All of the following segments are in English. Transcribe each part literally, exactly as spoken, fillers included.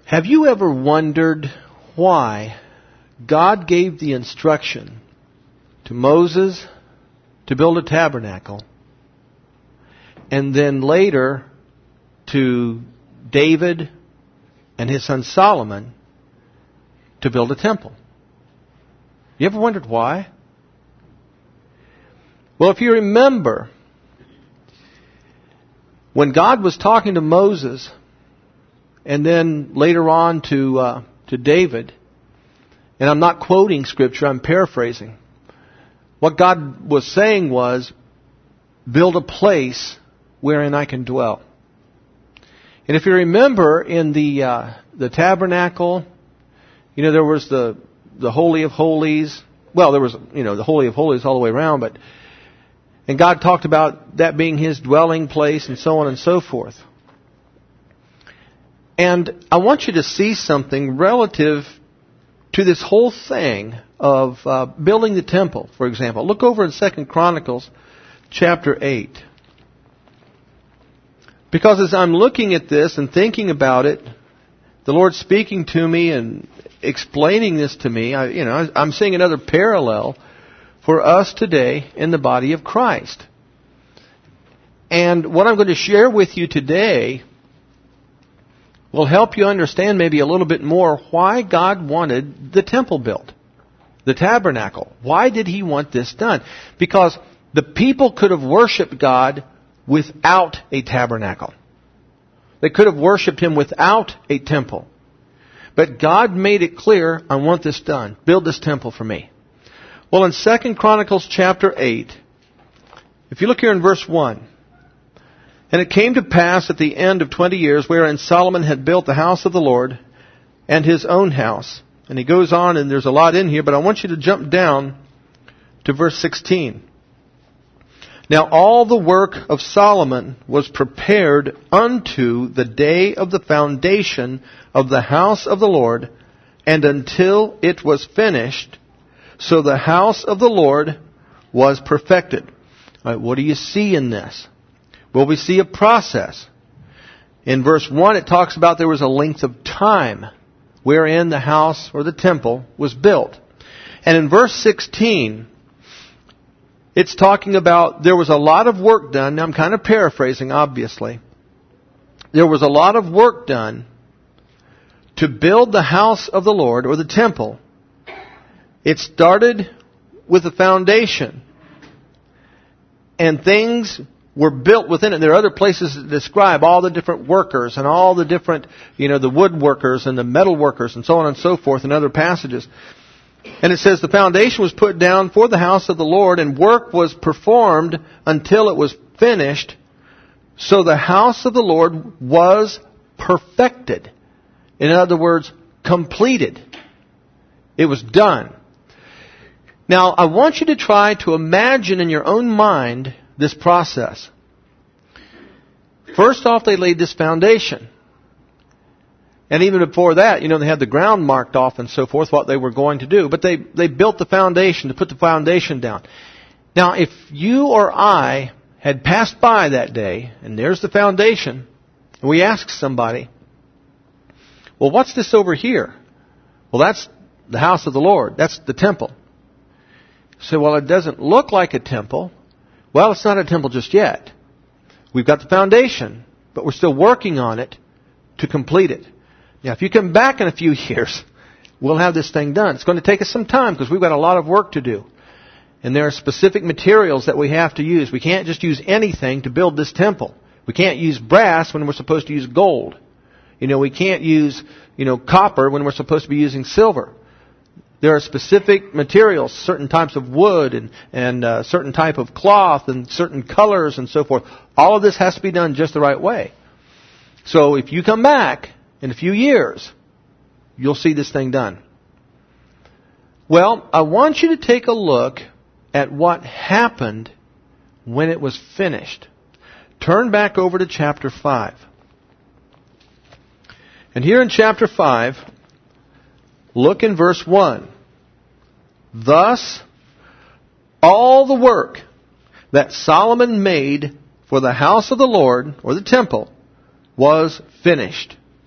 Have you ever wondered why God gave the instruction to Moses to build a tabernacle, and then later to David and his son Solomon to build a temple? You ever wondered why? Well, if you remember, when God was talking to Moses, and then later on to uh, to David, and I'm not quoting Scripture, I'm paraphrasing, what God was saying was, build a place wherein I can dwell. And if you remember, in the uh, the tabernacle, you know, there was the the Holy of Holies. Well, there was, you know, the Holy of Holies all the way around, but and God talked about that being His dwelling place and so on and so forth. And I want you to see something relative to this whole thing of uh, building the temple, for example. Look over in Second Chronicles chapter eight. Because as I'm looking at this and thinking about it, the Lord's speaking to me and explaining this to me, I, you know, I'm seeing another parallel for us today in the body of Christ. And what I'm going to share with you today will help you understand maybe a little bit more why God wanted the temple built, the tabernacle. Why did He want this done? Because the people could have worshipped God without a tabernacle. They could have worshipped Him without a temple. But God made it clear, I want this done. Build this temple for me. Well, in Second Chronicles chapter eight, if you look here in verse one, and it came to pass at the end of twenty years, wherein Solomon had built the house of the Lord and his own house. And he goes on, and there's a lot in here, but I want you to jump down to verse sixteen. Now all the work of Solomon was prepared unto the day of the foundation of the house of the Lord, and until it was finished, so the house of the Lord was perfected. All right, what do you see in this? Well, we see a process. In verse one, it talks about there was a length of time wherein the house or the temple was built. And in verse sixteen, it's talking about there was a lot of work done. Now, I'm kind of paraphrasing, obviously. There was a lot of work done to build the house of the Lord, or the temple. It started with the foundation, and things were built within it. There are other places that describe all the different workers and all the different, you know, the woodworkers and the metal workers and so on and so forth in other passages. And it says the foundation was put down for the house of the Lord, and work was performed until it was finished. So the house of the Lord was perfected. In other words, completed. It was done. Now, I want you to try to imagine in your own mind this process. First off, they laid this foundation. And even before that, you know, they had the ground marked off and so forth, what they were going to do. But they, they built the foundation, to put the foundation down. Now, if you or I had passed by that day, and there's the foundation, and we asked somebody, well, what's this over here? Well, that's the house of the Lord. That's the temple. So, well, it doesn't look like a temple. Well, it's not a temple just yet. We've got the foundation, but we're still working on it to complete it. Now, if you come back in a few years, we'll have this thing done. It's going to take us some time because we've got a lot of work to do. And there are specific materials that we have to use. We can't just use anything to build this temple. We can't use brass when we're supposed to use gold. You know, we can't use, you know, copper when we're supposed to be using silver. There are specific materials, certain types of wood and, and uh, certain type of cloth and certain colors and so forth. All of this has to be done just the right way. So if you come back in a few years, you'll see this thing done. Well, I want you to take a look at what happened when it was finished. Turn back over to chapter five. And here in chapter five, look in verse one. Thus, all the work that Solomon made for the house of the Lord, or the temple, was finished.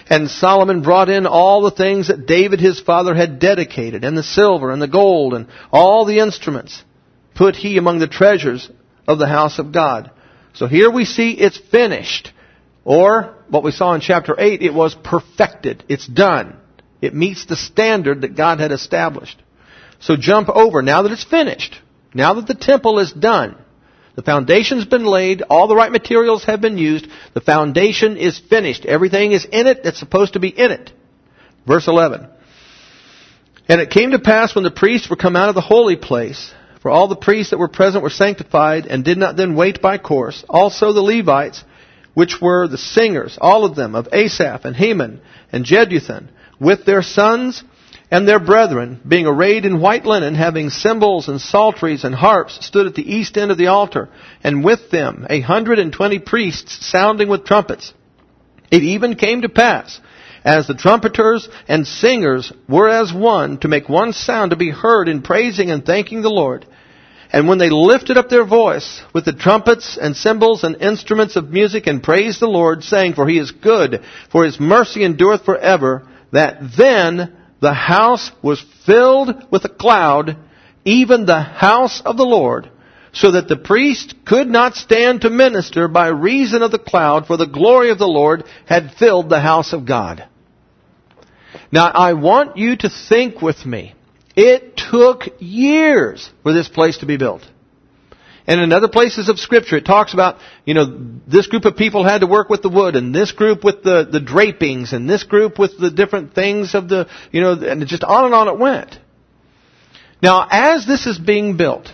And Solomon brought in all the things that David his father had dedicated, and the silver and the gold and all the instruments put he among the treasures of the house of God. So here we see it's finished. Or, what we saw in chapter eight, it was perfected. It's done. It meets the standard that God had established. So jump over, now that it's finished, now that the temple is done, the foundation's been laid, all the right materials have been used, the foundation is finished. Everything is in it that's supposed to be in it. Verse eleven. And it came to pass when the priests were come out of the holy place, for all the priests that were present were sanctified, and did not then wait by course, also the Levites, which were the singers, all of them, of Asaph and Heman and Jeduthun, with their sons and their brethren, being arrayed in white linen, having cymbals and psalteries and harps, stood at the east end of the altar, and with them a hundred and twenty priests sounding with trumpets. It even came to pass, as the trumpeters and singers were as one, to make one sound to be heard in praising and thanking the Lord. And when they lifted up their voice with the trumpets and cymbals and instruments of music, and praised the Lord, saying, For He is good, for His mercy endureth forever, that then the house was filled with a cloud, even the house of the Lord, so that the priest could not stand to minister by reason of the cloud, for the glory of the Lord had filled the house of God. Now, I want you to think with me. It took years for this place to be built. And in other places of Scripture, it talks about, you know, this group of people had to work with the wood, and this group with the, the drapings, and this group with the different things of the, you know, and just on and on it went. Now, as this is being built,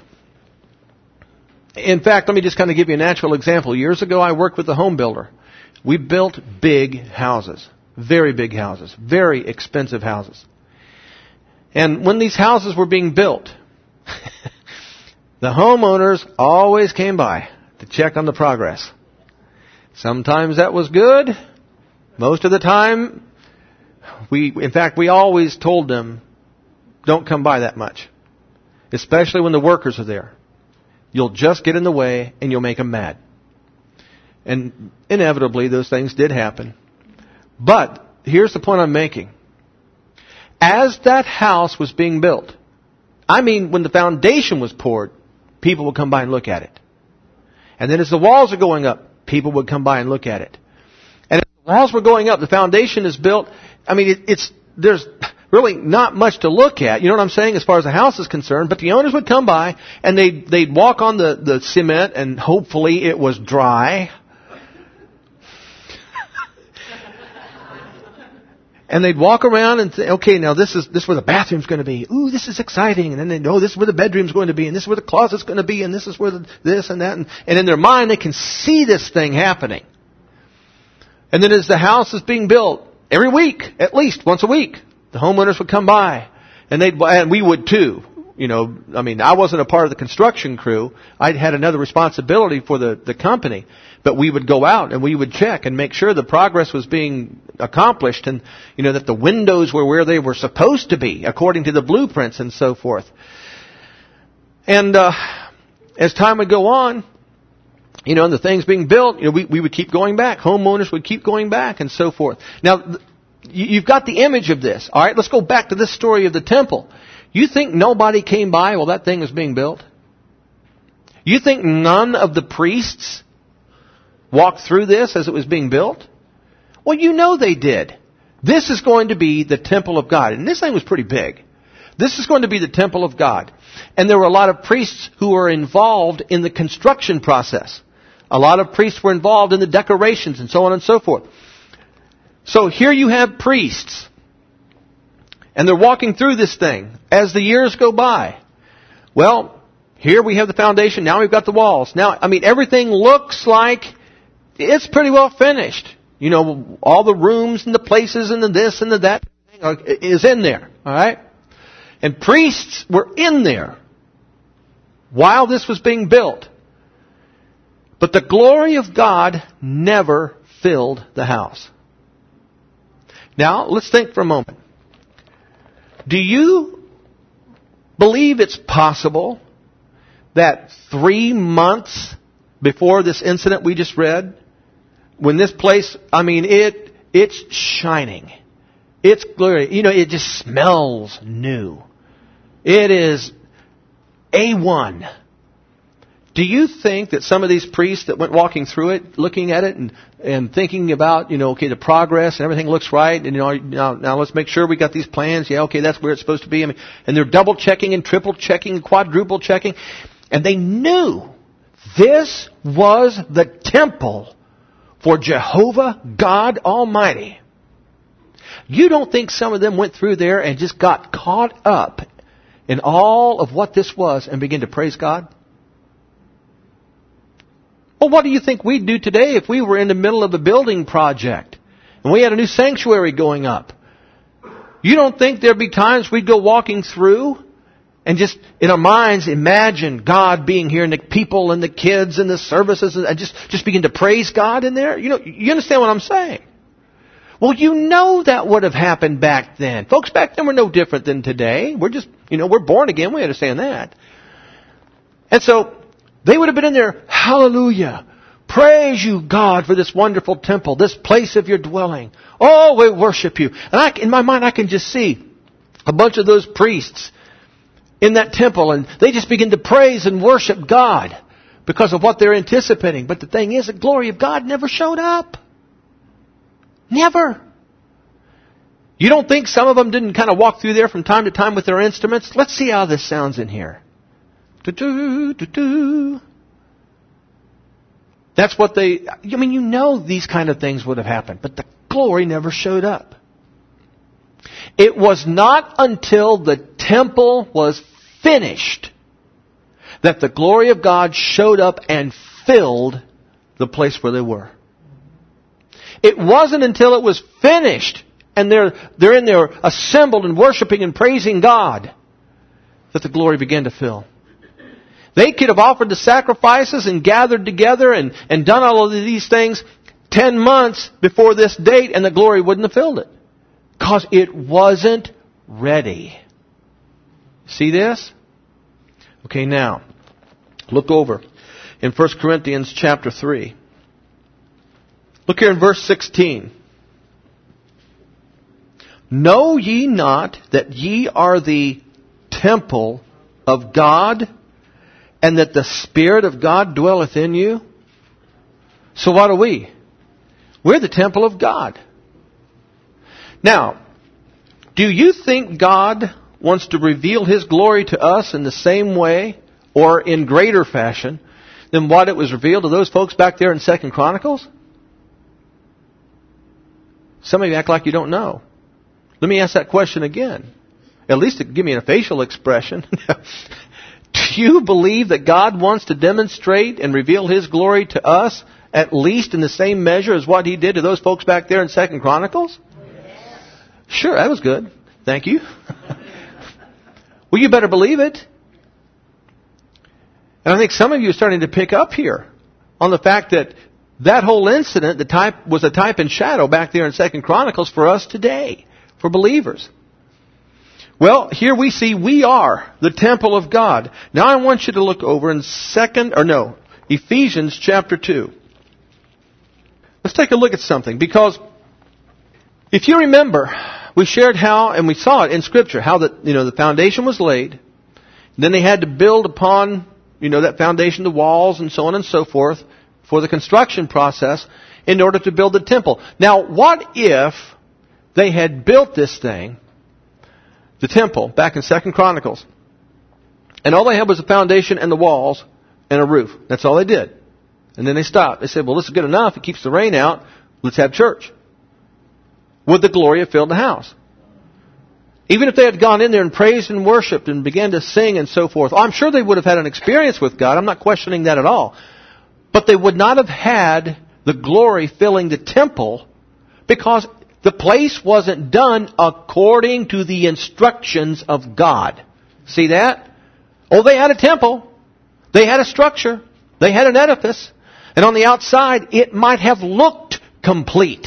in fact, let me just kind of give you a natural example. Years ago, I worked with a home builder. We built big houses, very big houses, very expensive houses. And when these houses were being built, the homeowners always came by to check on the progress. Sometimes that was good. Most of the time, we, in fact, we always told them, don't come by that much. Especially when the workers are there. You'll just get in the way and you'll make them mad. And inevitably, those things did happen. But here's the point I'm making. As that house was being built, I mean, when the foundation was poured, people would come by and look at it. And then as the walls are going up, people would come by and look at it. And as the walls were going up, the foundation is built. I mean, it, it's there's really not much to look at. You know what I'm saying as far as the house is concerned. But the owners would come by and they'd, they'd walk on the, the cement, and hopefully it was dry. And they'd walk around and say, okay, now this is this is where the bathroom's going to be. Ooh, this is exciting. And then they know this is where the bedroom's going to be. And this is where the closet's going to be. And this is where the, this and that. And, and in their mind, they can see this thing happening. And then as the house is being built, every week, at least once a week, the homeowners would come by. And they'd, and we would too. You know, I mean, I wasn't a part of the construction crew. I had another responsibility for the, the company. But we would go out and we would check and make sure the progress was being accomplished, and, you know, that the windows were where they were supposed to be according to the blueprints and so forth. And uh, as time would go on, you know, and the things being built, you know, we, we would keep going back. Homeowners would keep going back and so forth. Now, you've got the image of this. All right, let's go back to this story of the temple. You think nobody came by while that thing was being built? You think none of the priests walked through this as it was being built? Well, you know they did. This is going to be the temple of God. And this thing was pretty big. This is going to be the temple of God. And there were a lot of priests who were involved in the construction process. A lot of priests were involved in the decorations and so on and so forth. So here you have priests. And they're walking through this thing as the years go by. Well, here we have the foundation. Now we've got the walls. Now, I mean, everything looks like it's pretty well finished. You know, all the rooms and the places and the this and the that is in there. All right? And priests were in there while this was being built. But the glory of God never filled the house. Now, let's think for a moment. Do you believe it's possible that three months before this incident we just read, when this place, I mean, it It's shining. It's glorious. You know, it just smells new. It is A one. Do you think that some of these priests that went walking through it, looking at it and, and thinking about, you know, okay, the progress and everything looks right, and you know, now, now let's make sure we got these plans. Yeah, okay, that's where it's supposed to be. I mean, and they're double checking and triple checking and quadruple checking, and they knew this was the temple for Jehovah God Almighty. You don't think some of them went through there and just got caught up in all of what this was and began to praise God? Well, what do you think we'd do today if we were in the middle of a building project and we had a new sanctuary going up? You don't think there'd be times we'd go walking through and just in our minds imagine God being here and the people and the kids and the services and just, just begin to praise God in there? You know, you understand what I'm saying? Well, you know that would have happened back then. Folks back then were no different than today. We're just, you know, we're born again. We understand that. And so they would have been in there, hallelujah, praise you, God, for this wonderful temple, this place of your dwelling. Oh, we worship you. And I, in my mind, I can just see a bunch of those priests in that temple, and they just begin to praise and worship God because of what they're anticipating. But the thing is, the glory of God never showed up. Never. You don't think some of them didn't kind of walk through there from time to time with their instruments? Let's see how this sounds in here. Do-do, do-do. That's what they... I mean, you know these kind of things would have happened, but the glory never showed up. It was not until the temple was finished that the glory of God showed up and filled the place where they were. It wasn't until it was finished and they're, they're in there assembled and worshiping and praising God that the glory began to fill. They could have offered the sacrifices and gathered together and, and done all of these things ten months before this date, and the glory wouldn't have filled it. Because it wasn't ready. See this? Okay, now, look over in First Corinthians chapter three. Look here in verse sixteen. Know ye not that ye are the temple of God, and that the Spirit of God dwelleth in you? So what are we? We're the temple of God. Now, do you think God wants to reveal His glory to us in the same way or in greater fashion than what it was revealed to those folks back there in Second Chronicles? Some of you act like you don't know. Let me ask that question again. At least give me a facial expression. Do you believe that God wants to demonstrate and reveal His glory to us at least in the same measure as what He did to those folks back there in Second Chronicles? Yes. Sure, that was good. Thank you. Well, you better believe it. And I think some of you are starting to pick up here on the fact that that whole incident, the type was a type and shadow back there in Second Chronicles for us today, for believers. Well, here we see we are the temple of God. Now I want you to look over in second, or no, Ephesians chapter two. Let's take a look at something, because if you remember, we shared how, and we saw it in Scripture, how that, you know, the foundation was laid. Then they had to build upon, you know, that foundation, the walls and so on and so forth, for the construction process in order to build the temple. Now, what if they had built this thing, the temple, back in Second Chronicles, and all they had was a foundation and the walls and a roof? That's all they did. And then they stopped. They said, well, this is good enough. It keeps the rain out. Let's have church. Would the glory have filled the house? Even if they had gone in there and praised and worshipped and began to sing and so forth, I'm sure they would have had an experience with God. I'm not questioning that at all. But they would not have had the glory filling the temple because the place wasn't done according to the instructions of God. See that? Oh, they had a temple. They had a structure. They had an edifice. And on the outside, it might have looked complete.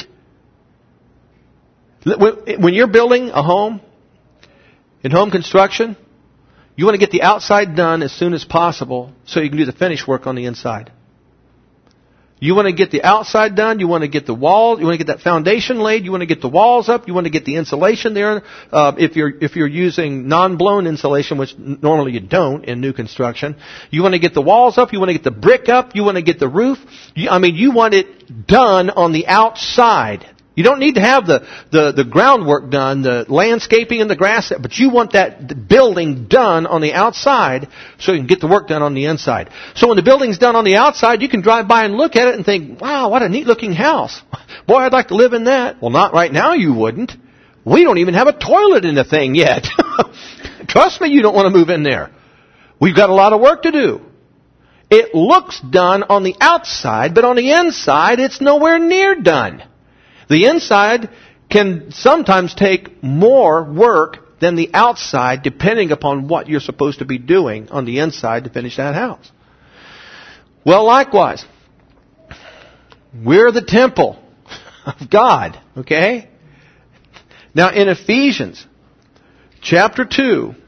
When you're building a home, in home construction, you want to get the outside done as soon as possible so you can do the finish work on the inside. You want to get the outside done. You want to get the wall. You want to get that foundation laid. You want to get the walls up. You want to get the insulation there. Uh, if you're if you're using non-blown insulation, which normally you don't in new construction, you want to get the walls up. You want to get the brick up. You want to get the roof. You, I mean, you want it done on the outside. You don't need to have the, the, the groundwork done, the landscaping and the grass, but you want that building done on the outside so you can get the work done on the inside. So when the building's done on the outside, you can drive by and look at it and think, wow, what a neat looking house. Boy, I'd like to live in that. Well, not right now you wouldn't. We don't even have a toilet in the thing yet. Trust me, you don't want to move in there. We've got a lot of work to do. It looks done on the outside, but on the inside, it's nowhere near done. The inside can sometimes take more work than the outside, depending upon what you're supposed to be doing on the inside to finish that house. Well, likewise, we're the temple of God, okay? Now, in Ephesians chapter two,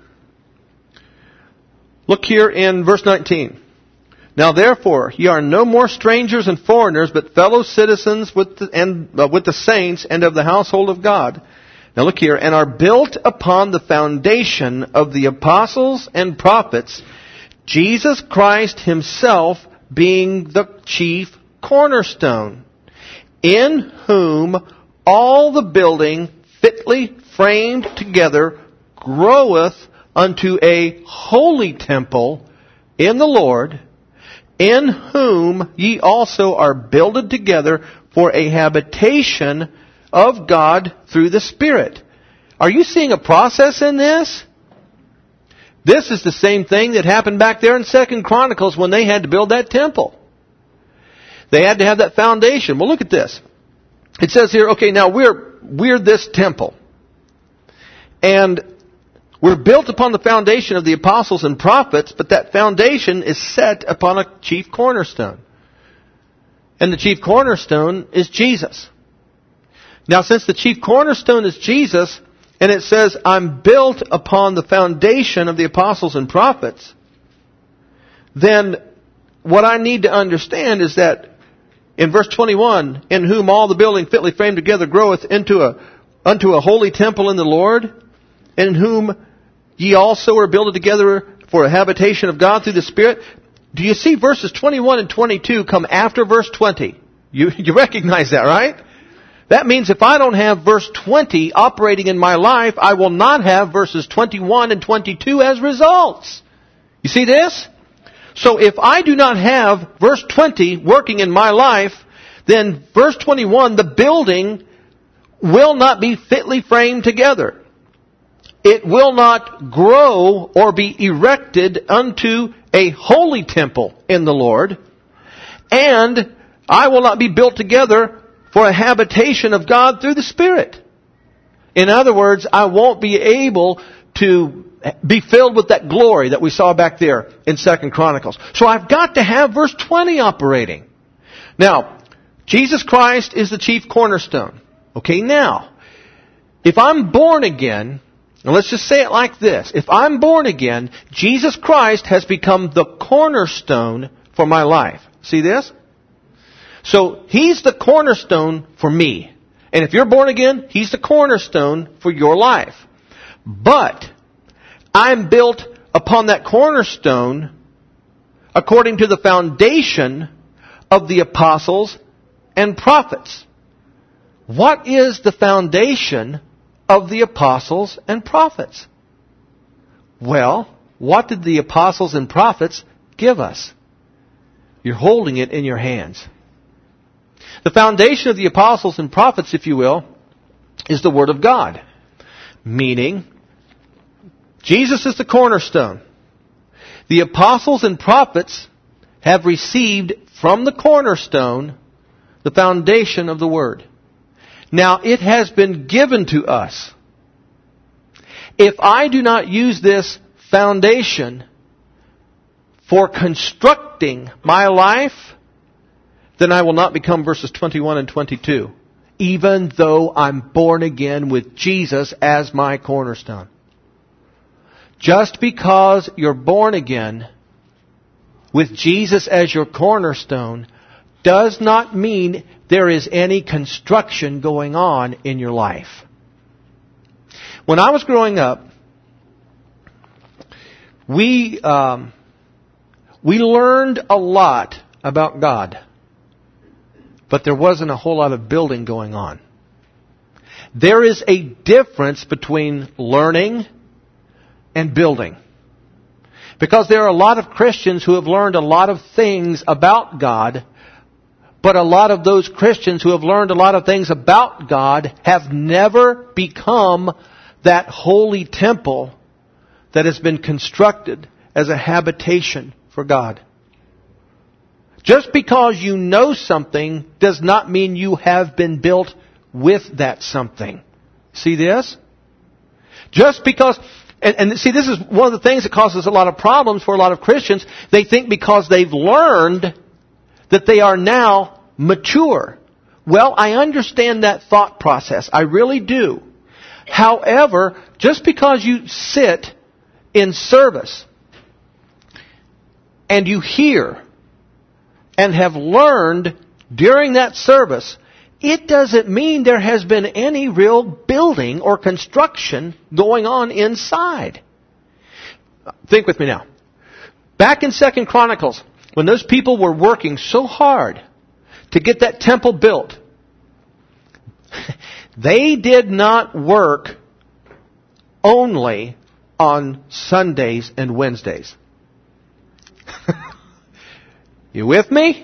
look here in verse nineteen. Now therefore, ye are no more strangers and foreigners, but fellow citizens with the, and, uh, with the saints and of the household of God. Now look here, and are built upon the foundation of the apostles and prophets, Jesus Christ himself being the chief cornerstone, in whom all the building fitly framed together groweth unto a holy temple in the Lord, in whom ye also are builded together for a habitation of God through the Spirit. Are you seeing a process in this? This is the same thing that happened back there in Second Chronicles when they had to build that temple. They had to have that foundation. Well, look at this. It says here, okay, now we're we're this temple. And we're built upon the foundation of the apostles and prophets, but that foundation is set upon a chief cornerstone. And the chief cornerstone is Jesus. Now, since the chief cornerstone is Jesus, and it says, I'm built upon the foundation of the apostles and prophets, then what I need to understand is that in verse twenty-one, in whom all the building fitly framed together groweth into a, unto a holy temple in the Lord, in whom ye also are builded together for a habitation of God through the Spirit. Do you see verses twenty-one and twenty-two come after verse twenty? You, you recognize that, right? That means if I don't have verse twenty operating in my life, I will not have verses twenty-one and twenty-two as results. You see this? So if I do not have verse twenty working in my life, then verse twenty-one, the building will not be fitly framed together. It will not grow or be erected unto a holy temple in the Lord. And I will not be built together for a habitation of God through the Spirit. In other words, I won't be able to be filled with that glory that we saw back there in Second Chronicles. So I've got to have verse twenty operating. Now, Jesus Christ is the chief cornerstone. Okay, now, if I'm born again, now let's just say it like this. If I'm born again, Jesus Christ has become the cornerstone for my life. See this? So He's the cornerstone for me. And if you're born again, He's the cornerstone for your life. But I'm built upon that cornerstone according to the foundation of the apostles and prophets. What is the foundation of the apostles and prophets? Well, what did the apostles and prophets give us? You're holding it in your hands. The foundation of the apostles and prophets, if you will, is the Word of God. Meaning, Jesus is the cornerstone. The apostles and prophets have received from the cornerstone the foundation of the Word. Now, it has been given to us. If I do not use this foundation for constructing my life, then I will not become verses twenty-one and twenty-two, even though I'm born again with Jesus as my cornerstone. Just because you're born again with Jesus as your cornerstone does not mean there is any construction going on in your life. When I was growing up, we um, we learned a lot about God, but there wasn't a whole lot of building going on. There is a difference between learning and building. Because there are a lot of Christians who have learned a lot of things about God, but a lot of those Christians who have learned a lot of things about God have never become that holy temple that has been constructed as a habitation for God. Just because you know something does not mean you have been built with that something. See this? Just because... And, and see, this is one of the things that causes a lot of problems for a lot of Christians. They think because they've learned that they are now mature. Well, I understand that thought process. I really do. However, just because you sit in service and you hear and have learned during that service, it doesn't mean there has been any real building or construction going on inside. Think with me now. Back in Second Chronicles, when those people were working so hard to get that temple built, they did not work only on Sundays and Wednesdays. You with me?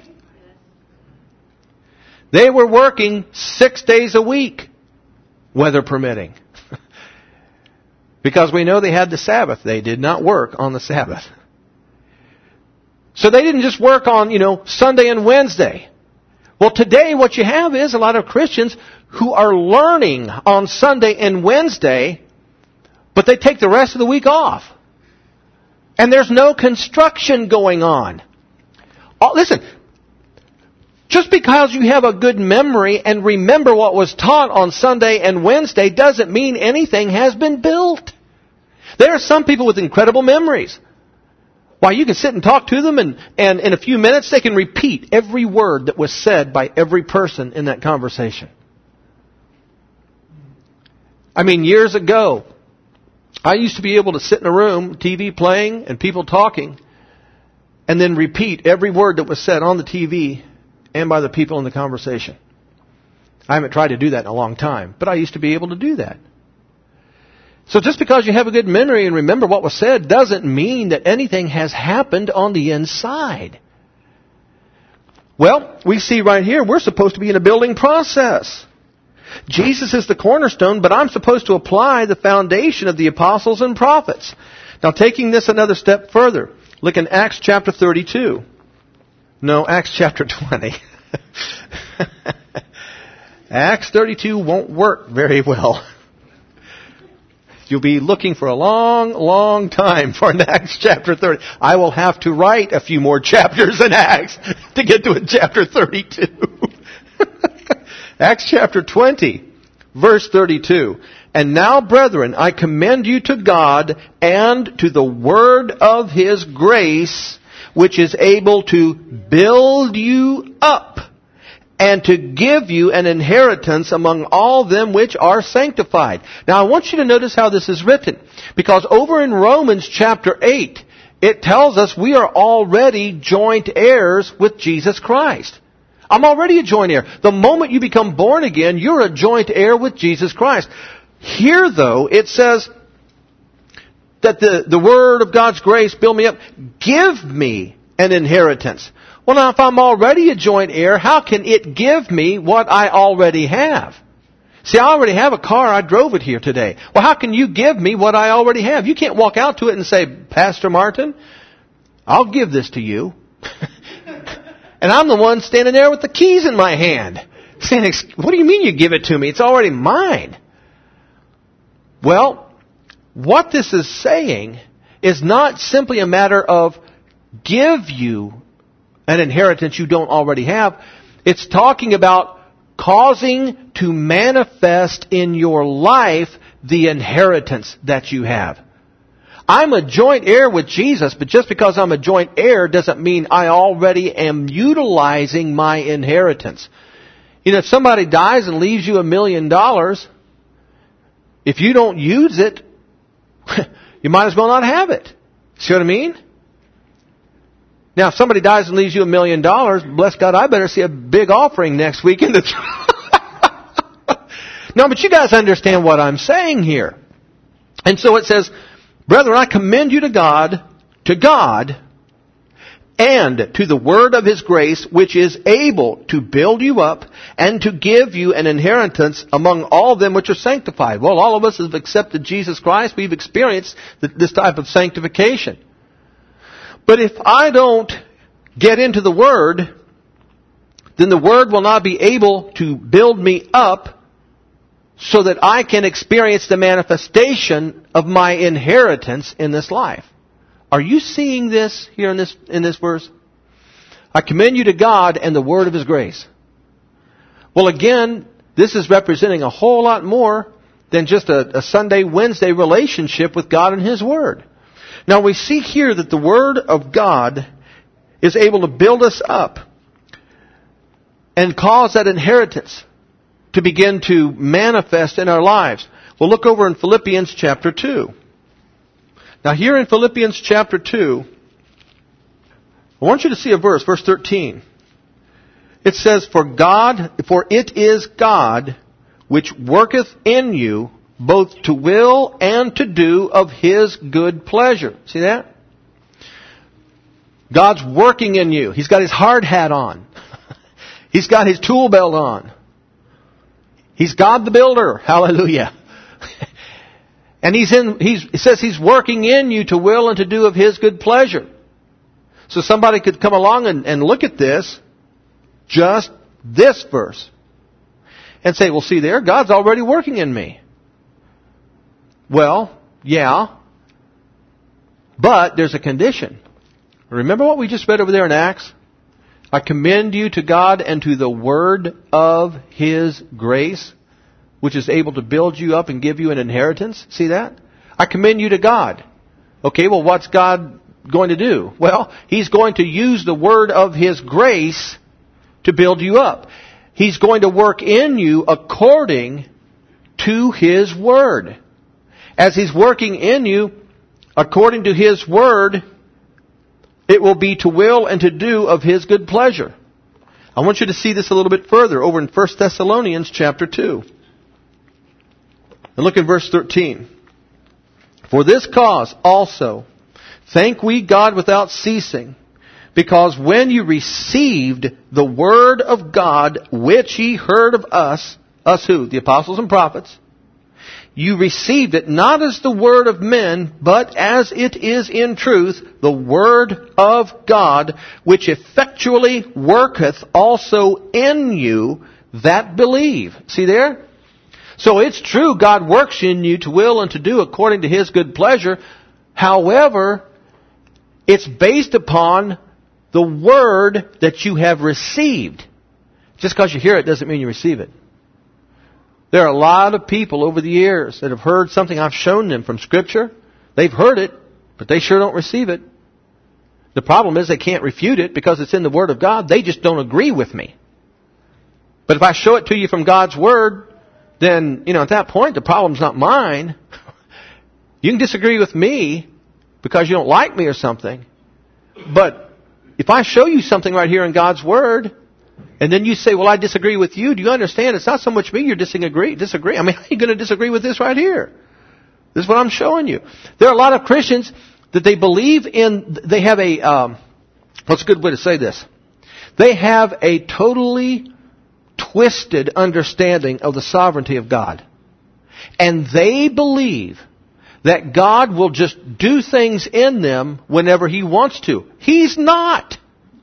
They were working six days a week, weather permitting. Because we know they had the Sabbath. They did not work on the Sabbath. So they didn't just work on, you know, Sunday and Wednesday. Well, today what you have is a lot of Christians who are learning on Sunday and Wednesday, but they take the rest of the week off. And there's no construction going on. Oh, listen. Just because you have a good memory and remember what was taught on Sunday and Wednesday doesn't mean anything has been built. There are some people with incredible memories. Why, you can sit and talk to them and, and in a few minutes they can repeat every word that was said by every person in that conversation. I mean, years ago, I used to be able to sit in a room, T V playing and people talking, and then repeat every word that was said on the T V and by the people in the conversation. I haven't tried to do that in a long time, but I used to be able to do that. So just because you have a good memory and remember what was said doesn't mean that anything has happened on the inside. Well, we see right here, we're supposed to be in a building process. Jesus is the cornerstone, but I'm supposed to apply the foundation of the apostles and prophets. Now, taking this another step further, look in Acts chapter thirty-two. No, Acts chapter twenty. Acts thirty-two won't work very well. You'll be looking for a long, long time for an Acts chapter thirty. I will have to write a few more chapters in Acts to get to a chapter thirty-two. Acts chapter twenty, verse thirty-two. And now, brethren, I commend you to God and to the word of His grace, which is able to build you up and to give you an inheritance among all them which are sanctified. Now I want you to notice how this is written, because over in Romans chapter eight, it tells us we are already joint heirs with Jesus Christ. I'm already a joint heir. The moment you become born again, you're a joint heir with Jesus Christ. Here, though, it says that the, the word of God's grace build me up, give me an inheritance. Well, now, if I'm already a joint heir, how can it give me what I already have? See, I already have a car. I drove it here today. Well, how can you give me what I already have? You can't walk out to it and say, Pastor Martin, I'll give this to you. And I'm the one standing there with the keys in my hand. Saying, what do you mean you give it to me? It's already mine. Well, what this is saying is not simply a matter of give you an inheritance you don't already have. It's talking about causing to manifest in your life the inheritance that you have. I'm a joint heir with Jesus, but just because I'm a joint heir doesn't mean I already am utilizing my inheritance. You know, if somebody dies and leaves you a million dollars, if you don't use it, you might as well not have it. See what I mean? Now, if somebody dies and leaves you a million dollars, bless God, I better see a big offering next week in the... No, but you guys understand what I'm saying here. And so it says, brethren, I commend you to God, to God, and to the word of His grace, which is able to build you up and to give you an inheritance among all them which are sanctified. Well, all of us have accepted Jesus Christ. We've experienced this type of sanctification. But if I don't get into the Word, then the Word will not be able to build me up so that I can experience the manifestation of my inheritance in this life. Are you seeing this here in this in this verse? I commend you to God and the word of His grace. Well, again, this is representing a whole lot more than just a, a Sunday, Wednesday relationship with God and His Word. Now, we see here that the Word of God is able to build us up and cause that inheritance to begin to manifest in our lives. Well, look over in Philippians chapter two. Now, here in Philippians chapter two, I want you to see a verse, verse thirteen. It says, For God, for it is God which worketh in you both to will and to do of His good pleasure. See that? God's working in you. He's got His hard hat on. He's got His tool belt on. He's God the builder. Hallelujah. And he's in, he's, it says He's working in you to will and to do of His good pleasure. So somebody could come along and, and look at this, just this verse, and say, well, see there, God's already working in me. Well, yeah, but there's a condition. Remember what we just read over there in Acts? I commend you to God and to the word of His grace, which is able to build you up and give you an inheritance. See that? I commend you to God. Okay, well, what's God going to do? Well, He's going to use the word of His grace to build you up. He's going to work in you according to His word. As He's working in you according to His word, it will be to will and to do of His good pleasure. I want you to see this a little bit further over in First Thessalonians chapter two. And look at verse thirteen. For this cause also thank we God without ceasing, because when you received the word of God, which ye heard of us, us who? The apostles and prophets, you received it not as the word of men, but as it is in truth, the word of God, which effectually worketh also in you that believe. See there? So it's true, God works in you to will and to do according to His good pleasure. However, it's based upon the word that you have received. Just because you hear it doesn't mean you receive it. There are a lot of people over the years that have heard something I've shown them from Scripture. They've heard it, but they sure don't receive it. The problem is they can't refute it because it's in the Word of God. They just don't agree with me. But if I show it to you from God's Word, then, you know, at that point, the problem's not mine. You can disagree with me because you don't like me or something. But if I show you something right here in God's Word, and then you say, well, I disagree with you, do you understand? It's not so much me you're disagree. disagree. I mean, how are you going to disagree with this right here? This is what I'm showing you. There are a lot of Christians that they believe in, they have a, um, what's a good way to say this? They have a totally twisted understanding of the sovereignty of God. And they believe that God will just do things in them whenever He wants to. He's not.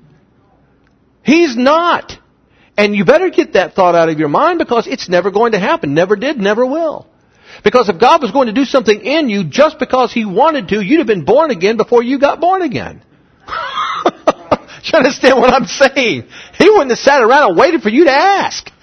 He's not. And you better get that thought out of your mind because it's never going to happen. Never did, never will. Because if God was going to do something in you just because He wanted to, you'd have been born again before you got born again. You understand what I'm saying? He wouldn't have sat around and waited for you to ask.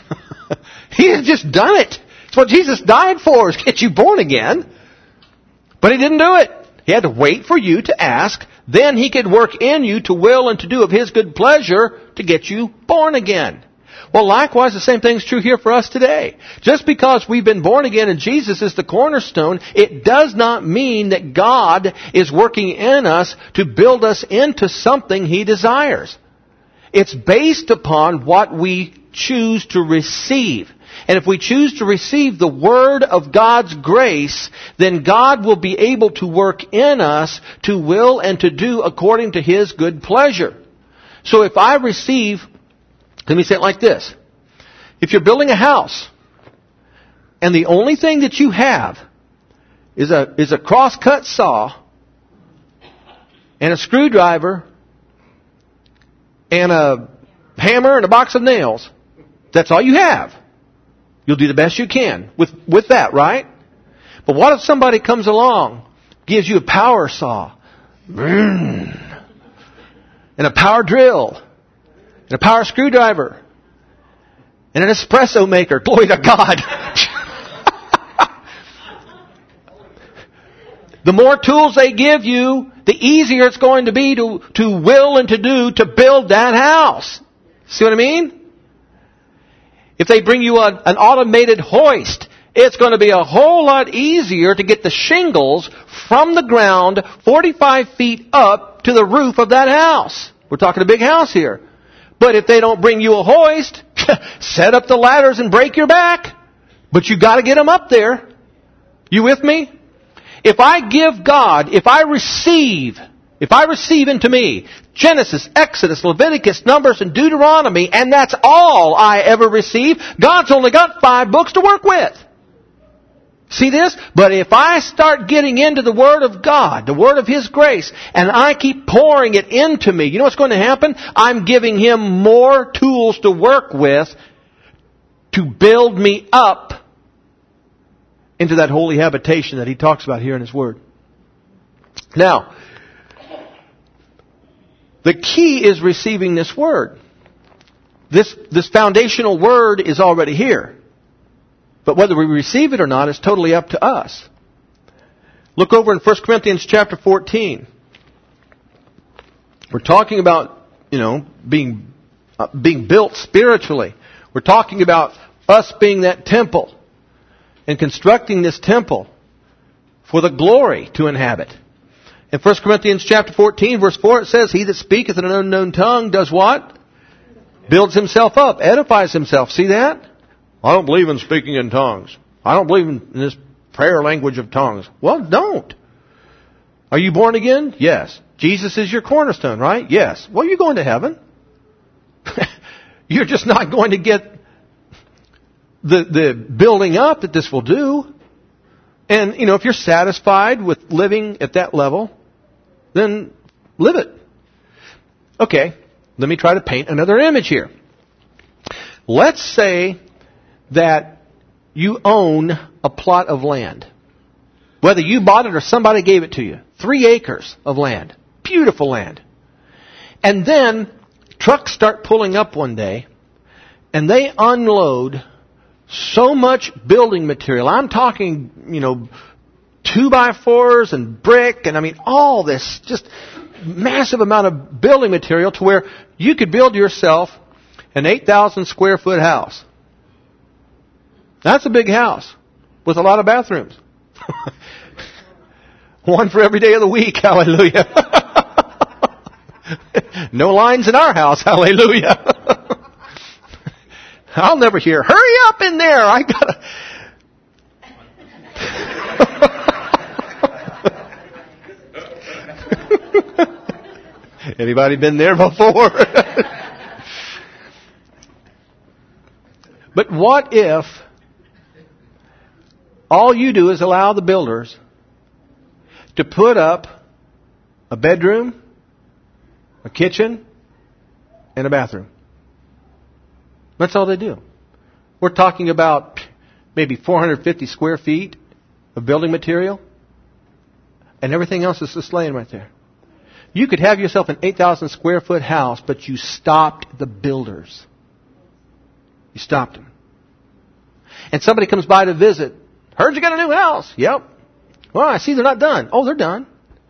He had just done it. It's what Jesus died for, is get you born again. But He didn't do it. He had to wait for you to ask. Then He could work in you to will and to do of His good pleasure to get you born again. Well, likewise, the same thing is true here for us today. Just because we've been born again and Jesus is the cornerstone, it does not mean that God is working in us to build us into something He desires. It's based upon what we choose to receive. And if we choose to receive the Word of God's grace, then God will be able to work in us to will and to do according to His good pleasure. So if I receive, let me say it like this. If you're building a house, and the only thing that you have is a, is a cross-cut saw, and a screwdriver, and a hammer and a box of nails, that's all you have. You'll do the best you can with, with that, right? But what if somebody comes along, gives you a power saw, and a power drill, and a power screwdriver, and an espresso maker? Glory to God. The more tools they give you, the easier it's going to be to, to will and to do to build that house. See what I mean? If they bring you a, an automated hoist, it's going to be a whole lot easier to get the shingles from the ground forty-five feet up to the roof of that house. We're talking a big house here. But if they don't bring you a hoist, set up the ladders and break your back. But you got to get them up there. You with me? If I give God, if I receive, if I receive into me Genesis, Exodus, Leviticus, Numbers, and Deuteronomy, and that's all I ever receive, God's only got five books to work with. See this? But if I start getting into the Word of God, the Word of His grace, and I keep pouring it into me, you know what's going to happen? I'm giving Him more tools to work with to build me up into that holy habitation that He talks about here in His Word. Now, the key is receiving this Word. This, this foundational Word is already here. But whether we receive it or not is totally up to us. Look over in First Corinthians chapter fourteen. We're talking about, you know, being, uh, being built spiritually. We're talking about us being that temple and constructing this temple for the glory to inhabit. In First Corinthians chapter fourteen, verse four, it says, "He that speaketh in an unknown tongue does what? Builds himself up, edifies himself." See that? I don't believe in speaking in tongues. I don't believe in this prayer language of tongues. Well, don't. Are you born again? Yes. Jesus is your cornerstone, right? Yes. Well, you're going to heaven. You're just not going to get the, the building up that this will do. And, you know, if you're satisfied with living at that level, then live it. Okay, let me try to paint another image here. Let's say that you own a plot of land. Whether you bought it or somebody gave it to you. Three acres of land. Beautiful land. And then trucks start pulling up one day and they unload so much building material. I'm talking, you know, two by fours and brick and I mean all this just massive amount of building material to where you could build yourself an eight thousand square foot house. That's a big house with a lot of bathrooms. One for every day of the week. Hallelujah. No lines in our house. Hallelujah. I'll never hear, "Hurry up in there. I gotta..." Anybody been there before? But what if all you do is allow the builders to put up a bedroom, a kitchen, and a bathroom? That's all they do. We're talking about maybe four hundred fifty square feet of building material, and everything else is just laying right there. You could have yourself an eight thousand square foot house, but you stopped the builders. You stopped them. And somebody comes by to visit. "Heard you got a new house." "Yep." "Well, I see they're not done." "Oh, they're done."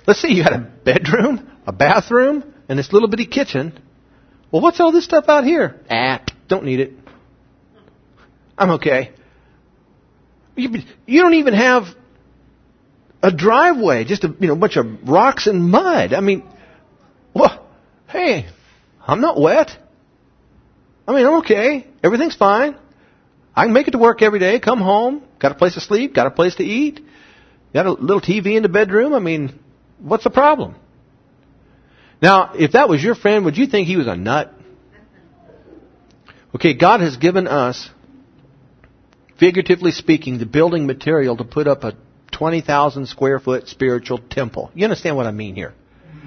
let's see, you got a bedroom, a bathroom, and this little bitty kitchen. Well, what's all this stuff out here? Ah, don't need it. I'm okay. You, you don't even have a driveway, just a you know bunch of rocks and mud. I mean, well, hey, I'm not wet. I mean, I'm okay. Everything's fine. I can make it to work every day, come home, got a place to sleep, got a place to eat, got a little T V in the bedroom. I mean, what's the problem? Now, if that was your friend, would you think he was a nut? Okay, God has given us, figuratively speaking, the building material to put up a twenty thousand square foot spiritual temple. You understand what I mean here?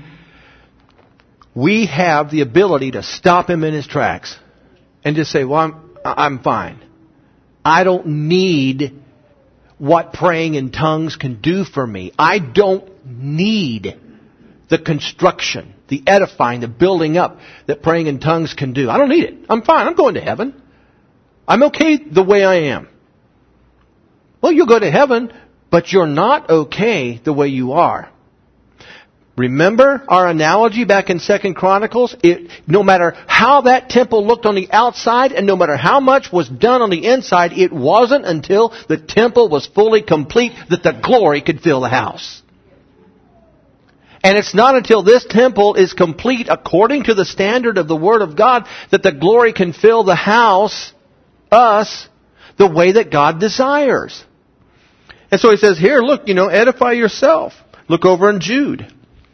We have the ability to stop him in his tracks and just say, well, I'm, I'm fine. I don't need what praying in tongues can do for me. I don't need the construction, the edifying, the building up that praying in tongues can do. I don't need it. I'm fine. I'm going to heaven. I'm okay the way I am. Well, you'll go to heaven, but you're not okay the way you are. Remember our analogy back in Second Chronicles? It, no matter how that temple looked on the outside and no matter how much was done on the inside, it wasn't until the temple was fully complete that the glory could fill the house. And it's not until this temple is complete according to the standard of the Word of God that the glory can fill the house, us, the way that God desires. And so he says, here, look, you know, edify yourself. Look over in Jude.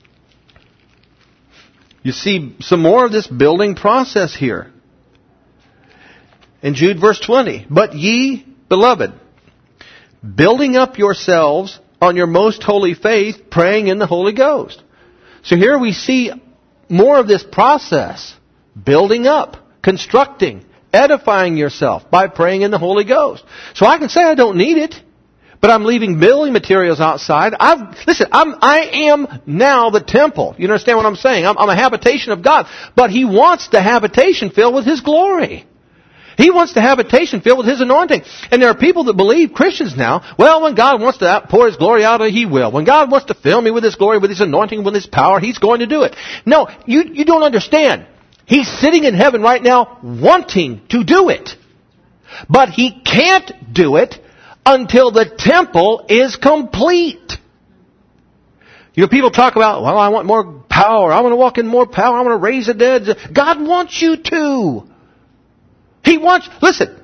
You see some more of this building process here. In Jude verse twenty, but ye, beloved, building up yourselves on your most holy faith, praying in the Holy Ghost. So here we see more of this process. Building up, constructing, edifying yourself by praying in the Holy Ghost. So I can say I don't need it, but I'm leaving building materials outside. I've, listen, I'm, I am now the temple. You understand what I'm saying? I'm, I'm a habitation of God. But He wants the habitation filled with His glory. He wants the habitation filled with His anointing. And there are people that believe, Christians now, well, when God wants to pour His glory out, He will. When God wants to fill me with His glory, with His anointing, with His power, He's going to do it. No, you, you don't understand. He's sitting in heaven right now wanting to do it. But He can't do it until the temple is complete. You know, people talk about, well, I want more power. I want to walk in more power. I want to raise the dead. God wants you to. He wants, listen,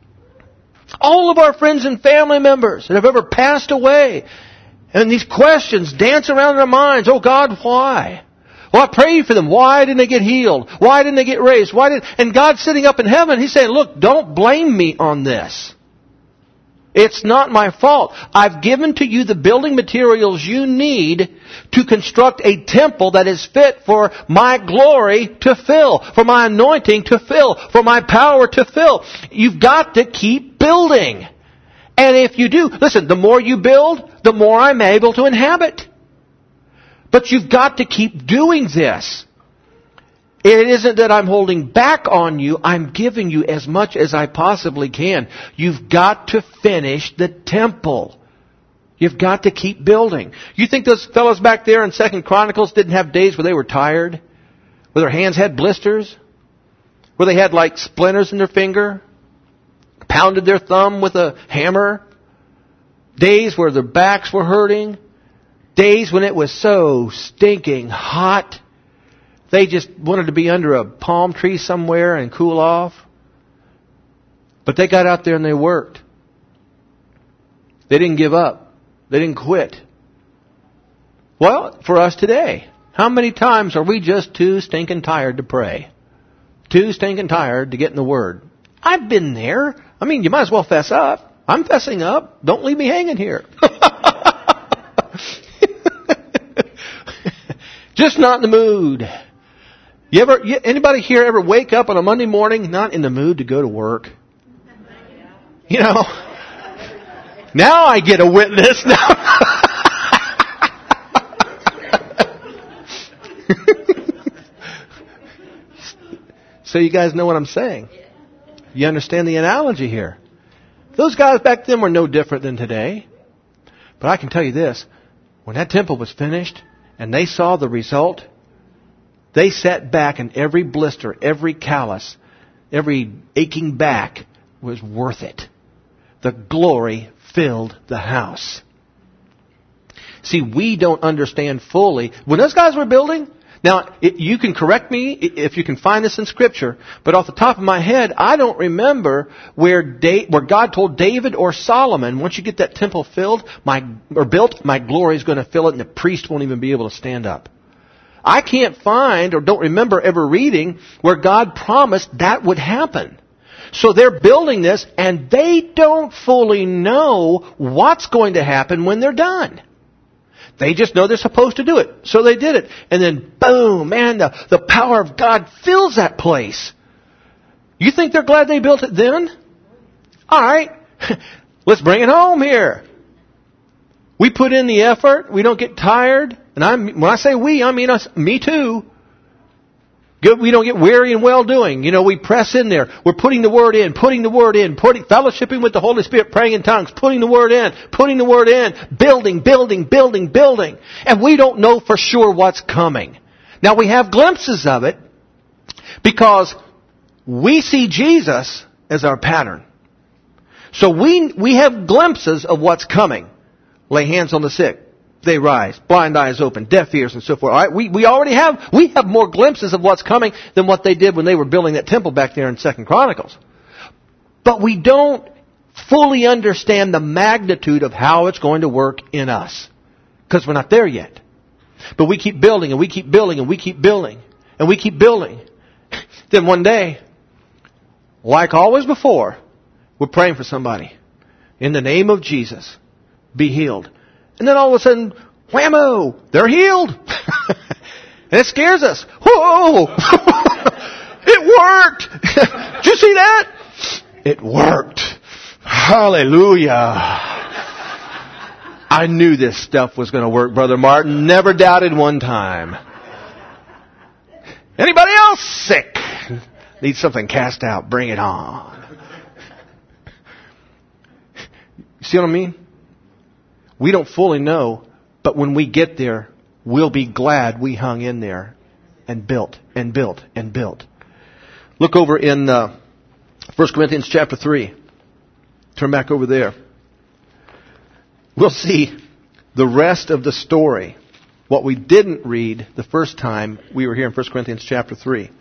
all of our friends and family members that have ever passed away, and these questions dance around in our minds. Oh God, why? Well, I prayed for them. Why didn't they get healed? Why didn't they get raised? Why did? And God's sitting up in heaven. He's saying, look, don't blame me on this. It's not my fault. I've given to you the building materials you need to construct a temple that is fit for my glory to fill, for my anointing to fill, for my power to fill. You've got to keep building. And if you do, listen, the more you build, the more I'm able to inhabit. But you've got to keep doing this. It isn't that I'm holding back on you. I'm giving you as much as I possibly can. You've got to finish the temple. You've got to keep building. You think those fellows back there in Second Chronicles didn't have days where they were tired? Where their hands had blisters? Where they had like splinters in their finger? Pounded their thumb with a hammer? Days where their backs were hurting? Days when it was so stinking hot? They just wanted to be under a palm tree somewhere and cool off. But they got out there and they worked. They didn't give up. They didn't quit. Well, for us today, how many times are we just too stinking tired to pray? Too stinking tired to get in the Word? I've been there. I mean, you might as well fess up. I'm fessing up. Don't leave me hanging here. Just not in the mood. You ever, you, anybody here ever wake up on a Monday morning not in the mood to go to work? You know, now I get a witness. Now. So you guys know what I'm saying. You understand the analogy here. Those guys back then were no different than today. But I can tell you this. When that temple was finished, and they saw the result, they sat back, and every blister, every callus, every aching back was worth it. The glory filled the house. See, we don't understand fully. When those guys were building, now, it, you can correct me if you can find this in Scripture, but off the top of my head, I don't remember where da- where God told David or Solomon, once you get that temple filled, my or built, my glory is going to fill it, and the priest won't even be able to stand up. I can't find or don't remember ever reading where God promised that would happen. So they're building this, and they don't fully know what's going to happen when they're done. They just know they're supposed to do it. So they did it. And then, boom, man, the, the power of God fills that place. You think they're glad they built it then? All right, let's bring it home here. We put in the effort. We don't get tired. And I'm, when I say we, I mean us, me too. We don't get weary in well-doing. You know, we press in there. We're putting the Word in, putting the Word in, putting, fellowshipping with the Holy Spirit, praying in tongues, putting the Word in, putting the Word in, building, building, building, building. And we don't know for sure what's coming. Now, we have glimpses of it because we see Jesus as our pattern. So we, we have glimpses of what's coming. Lay hands on the sick. They rise. Blind eyes open. Deaf ears and so forth. All right? We, we already have, we have more glimpses of what's coming than what they did when they were building that temple back there in Second Chronicles. But we don't fully understand the magnitude of how it's going to work in us. Because we're not there yet. But we keep building and we keep building and we keep building. And we keep building. Then one day, like always before, we're praying for somebody. In the name of Jesus, be healed. And then all of a sudden, whammo, they're healed. And it scares us. Whoa! It worked! Did you see that? It worked. Hallelujah. I knew this stuff was going to work, Brother Martin. Never doubted one time. Anybody else sick? Need something cast out? Bring it on. You see what I mean? We don't fully know, but when we get there, we'll be glad we hung in there and built and built and built. Look over in uh, First Corinthians chapter three. Turn back over there. We'll see the rest of the story. What we didn't read the first time we were here in First Corinthians chapter three.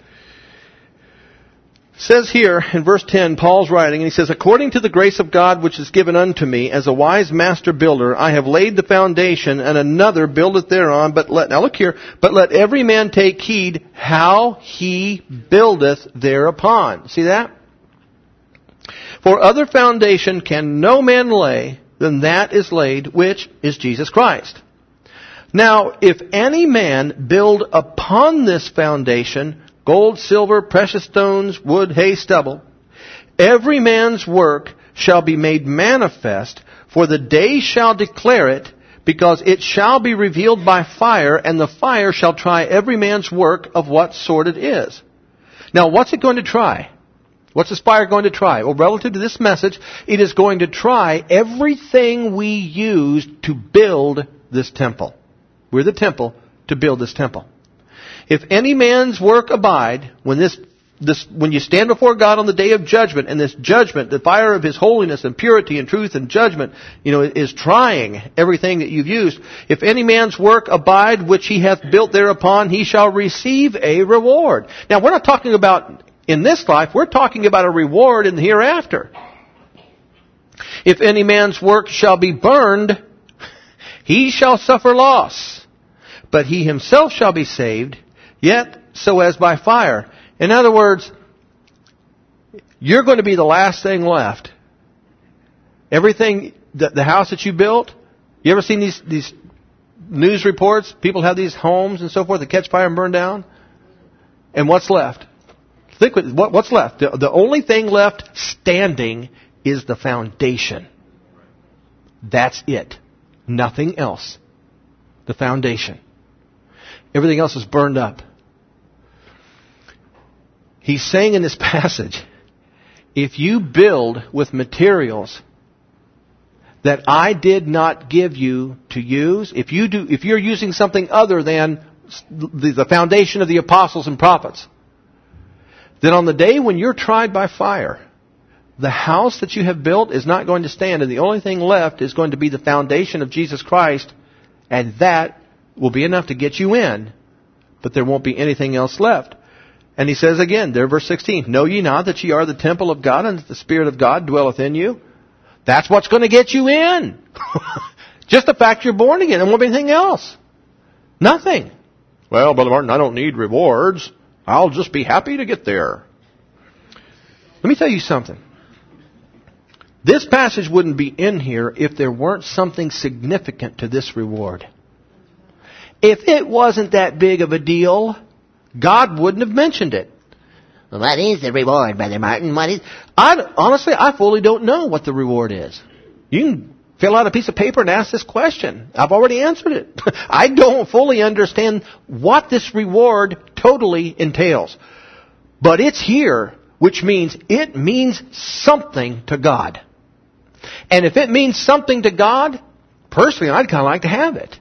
It says here in verse ten, Paul's writing, and he says, according to the grace of God which is given unto me, as a wise master builder, I have laid the foundation, and another buildeth thereon. But let, now look here, but let every man take heed how he buildeth thereupon. See that? For other foundation can no man lay than that is laid, which is Jesus Christ. Now, if any man build upon this foundation gold, silver, precious stones, wood, hay, stubble, every man's work shall be made manifest, for the day shall declare it, because it shall be revealed by fire, and the fire shall try every man's work of what sort it is. Now, what's it going to try? What's this fire going to try? Well, relative to this message, it is going to try everything we use to build this temple. We're the temple to build this temple. If any man's work abide, when this, this, when you stand before God on the day of judgment, and this judgment, the fire of His holiness and purity and truth and judgment, you know, is trying everything that you've used. If any man's work abide, which he hath built thereupon, he shall receive a reward. Now, we're not talking about in this life, we're talking about a reward in the hereafter. If any man's work shall be burned, he shall suffer loss, but he himself shall be saved, yet so as by fire. In other words, you're going to be the last thing left. Everything, the, the house that you built, you ever seen these, these news reports? People have these homes and so forth that catch fire and burn down. And what's left? Think what, what's left? The, the only thing left standing is the foundation. That's it. Nothing else. The foundation. Everything else is burned up. He's saying in this passage, if you build with materials that I did not give you to use, if you do, if you're using something other than the, the foundation of the apostles and prophets, then on the day when you're tried by fire, the house that you have built is not going to stand, and the only thing left is going to be the foundation of Jesus Christ, and that will be enough to get you in, but there won't be anything else left. And he says again, there, verse sixteen, know ye not that ye are the temple of God, and that the Spirit of God dwelleth in you? That's what's going to get you in. Just the fact you're born again. And won't be anything else. Nothing. Well, Brother Martin, I don't need rewards. I'll just be happy to get there. Let me tell you something. This passage wouldn't be in here if there weren't something significant to this reward. If it wasn't that big of a deal, God wouldn't have mentioned it. Well, what is the reward, Brother Martin? What is... I, honestly, I fully don't know what the reward is. You can fill out a piece of paper and ask this question. I've already answered it. I don't fully understand what this reward totally entails. But it's here, which means it means something to God. And if it means something to God, personally, I'd kind of like to have it.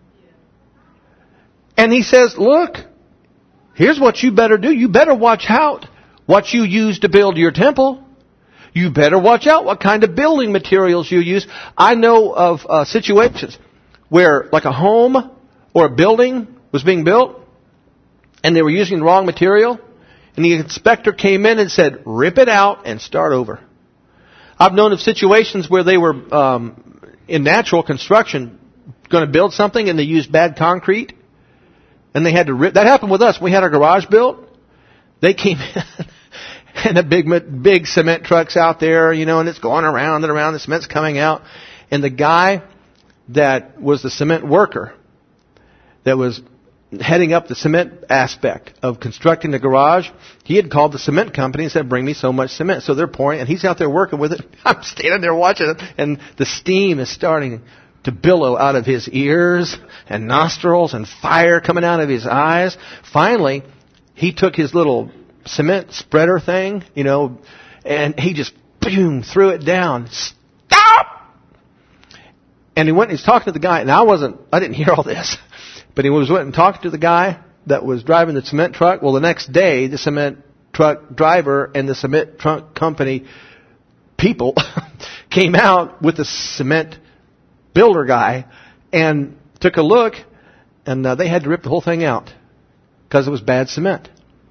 And he says, look, here's what you better do. You better watch out what you use to build your temple. You better watch out what kind of building materials you use. I know of uh, situations where like a home or a building was being built and they were using the wrong material, and the inspector came in and said, rip it out and start over. I've known of situations where they were um, in natural construction going to build something and they used bad concrete. And they had to rip. That happened with us. We had our garage built. They came in, and the big, big cement trucks out there, you know, and it's going around and around. The cement's coming out. And the guy that was the cement worker, that was heading up the cement aspect of constructing the garage, he had called the cement company and said, bring me so much cement. So they're pouring, and he's out there working with it. I'm standing there watching it, and the steam is starting to billow out of his ears and nostrils and fire coming out of his eyes. Finally, he took his little cement spreader thing, you know, and he just boom, threw it down. Stop! And he went and he's talking to the guy, and I wasn't, I didn't hear all this, but he was went and talked to the guy that was driving the cement truck. Well, the next day, the cement truck driver and the cement truck company people came out with the cement builder guy and took a look, and uh, they had to rip the whole thing out because it was bad cement.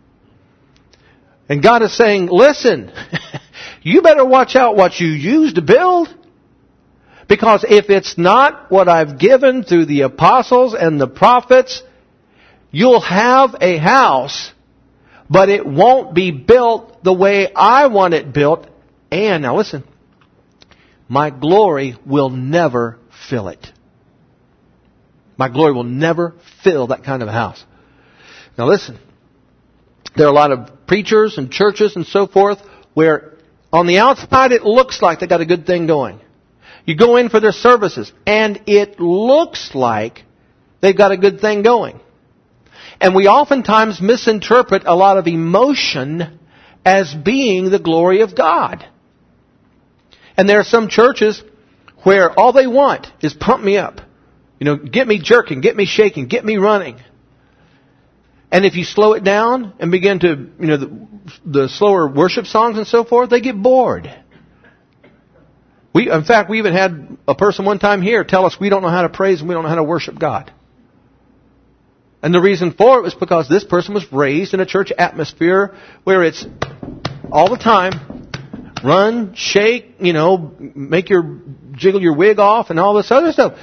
And God is saying, listen, you better watch out what you use to build, because if it's not what I've given through the apostles and the prophets, you'll have a house, but it won't be built the way I want it built. And now listen, my glory will never fill it. My glory will never fill that kind of a house. Now listen, there are a lot of preachers and churches and so forth where on the outside it looks like they got a good thing going. You go in for their services and it looks like they've got a good thing going. And we oftentimes misinterpret a lot of emotion as being the glory of God. And there are some churches where all they want is pump me up. You know, get me jerking, get me shaking, get me running. And if you slow it down and begin to, you know, the, the slower worship songs and so forth, they get bored. We, in fact, we even had a person one time here tell us we don't know how to praise and we don't know how to worship God. And the reason for it was because this person was raised in a church atmosphere where it's all the time, run, shake, you know, make your, jiggle your wig off and all this other stuff.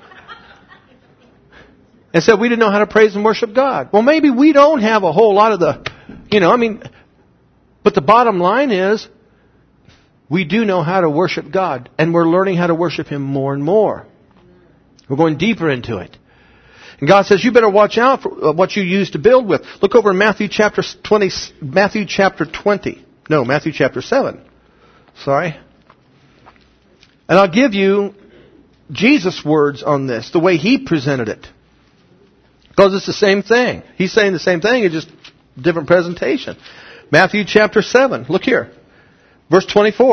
And said we didn't know how to praise and worship God. Well, maybe we don't have a whole lot of the, you know, I mean, but the bottom line is, we do know how to worship God, and we're learning how to worship Him more and more. We're going deeper into it. And God says, you better watch out for what you use to build with. Look over in Matthew chapter twenty, Matthew chapter twenty. No, Matthew chapter seven. Sorry. And I'll give you Jesus' words on this, the way He presented it. Because it's the same thing. He's saying the same thing, it's just different presentation. Matthew chapter seven. Look here. Verse twenty-four.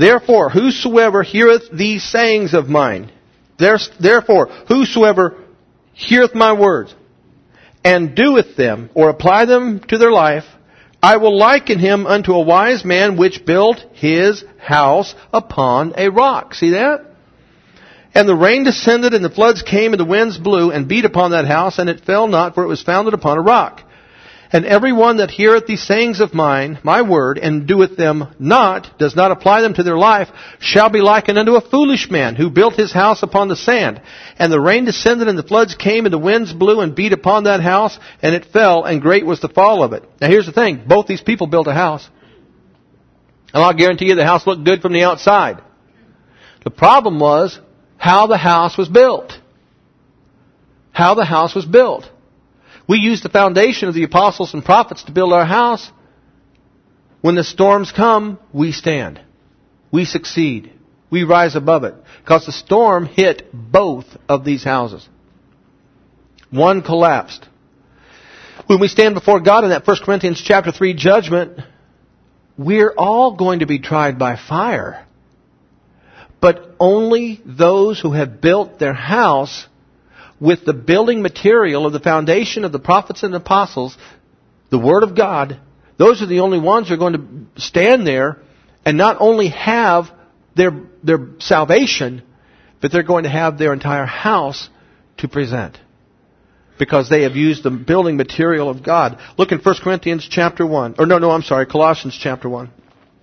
Therefore, whosoever heareth these sayings of mine, therefore, whosoever heareth my words, and doeth them, or apply them to their life, I will liken him unto a wise man which built his house upon a rock. See that? And the rain descended, and the floods came, and the winds blew, and beat upon that house, and it fell not, for it was founded upon a rock. And every one that heareth these sayings of mine, my word, and doeth them not, does not apply them to their life, shall be likened unto a foolish man, who built his house upon the sand. And the rain descended, and the floods came, and the winds blew, and beat upon that house, and it fell, and great was the fall of it. Now here's the thing, both these people built a house. And I'll guarantee you the house looked good from the outside. The problem was how the house was built. How the house was built. We use the foundation of the apostles and prophets to build our house. When the storms come, we stand. We succeed. We rise above it. Because the storm hit both of these houses. One collapsed. When we stand before God in that First Corinthians chapter three judgment, we're all going to be tried by fire. But only those who have built their house with the building material of the foundation of the prophets and apostles, the Word of God, those are the only ones who are going to stand there and not only have their, their salvation, but they're going to have their entire house to present. Because they have used the building material of God. Look in First Corinthians chapter one. Or no, no, I'm sorry, Colossians chapter one.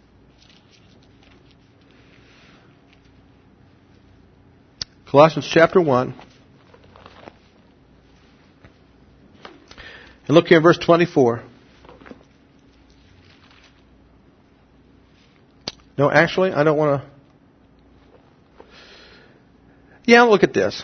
Colossians chapter one. And look here in verse twenty-four. No, actually, I don't want to... Yeah, look at this.